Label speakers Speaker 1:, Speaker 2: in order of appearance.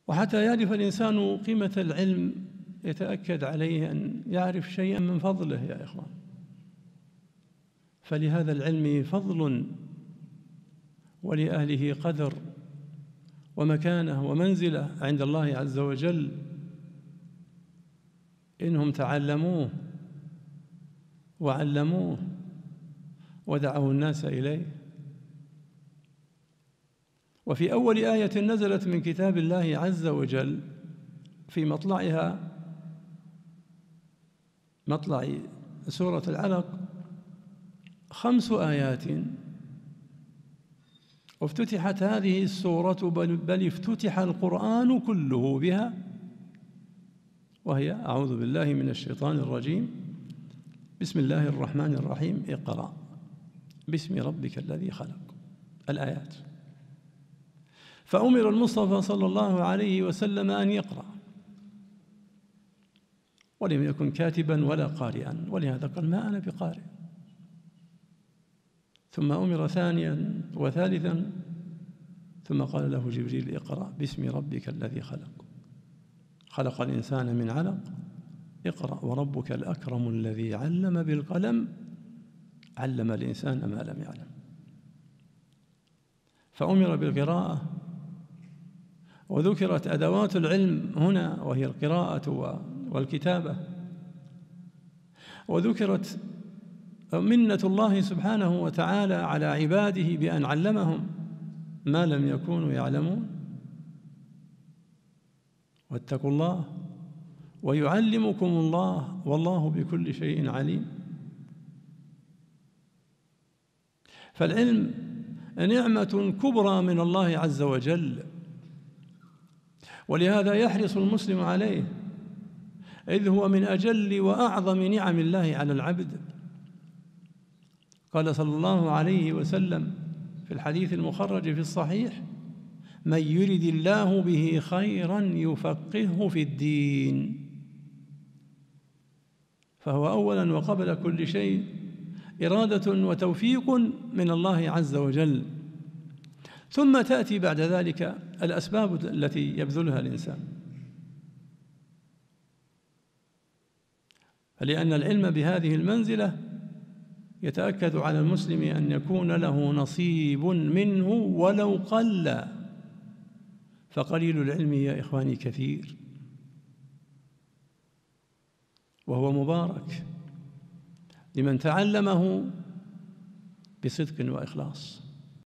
Speaker 1: وحتى يعرف الإنسان قيمة العلم يتأكد عليه أن يعرف شيئا من فضله يا إخوان، فلهذا العلم فضل ولأهله قدر ومكانة ومنزلة عند الله عز وجل إنهم تعلموه وعلموه ودعوا الناس إليه. وفي أول آية نزلت من كتاب الله عز وجل في مطلع سورة العلق 5 آيات، وافتتحت هذه السورة بل افتتح القرآن كله بها، وهي أعوذ بالله من الشيطان الرجيم، بسم الله الرحمن الرحيم، اقرأ باسم ربك الذي خلق. الآيات. فأمر المصطفى صلى الله عليه وسلم أن يقرأ، ولم يكن كاتبا ولا قارئا، ولهذا قال ما أنا بقارئ. ثم أمر ثانيا وثالثا، ثم قال له جبريل اقرأ باسم ربك الذي خلق، خلق الإنسان من علق، اقرأ وربك الأكرم الذي علم بالقلم، علم الإنسان ما لم يعلم. فأمر بالقراءة، وذكرت أدوات العلم هنا وهي القراءة والكتابة، وذكرت منة الله سبحانه وتعالى على عباده بأن علمهم ما لم يكونوا يعلمون. واتقوا الله ويعلمكم الله والله بكل شيء عليم. فالعلم نعمة كبرى من الله عز وجل، ولهذا يحرص المسلم عليه، إذ هو من أجل وأعظم نعم الله على العبد. قال صلى الله عليه وسلم في الحديث المخرج في الصحيح: من يرد الله به خيرا يفقهه في الدين. فهو أولا وقبل كل شيء إرادة وتوفيق من الله عز وجل، ثم تأتي بعد ذلك الأسباب التي يبذلها الإنسان. فلأن العلم بهذه المنزلة يتأكد على المسلم أن يكون له نصيب منه ولو قل، فقليل العلم يا إخواني كثير، وهو مبارك لمن تعلمه بصدق وإخلاص.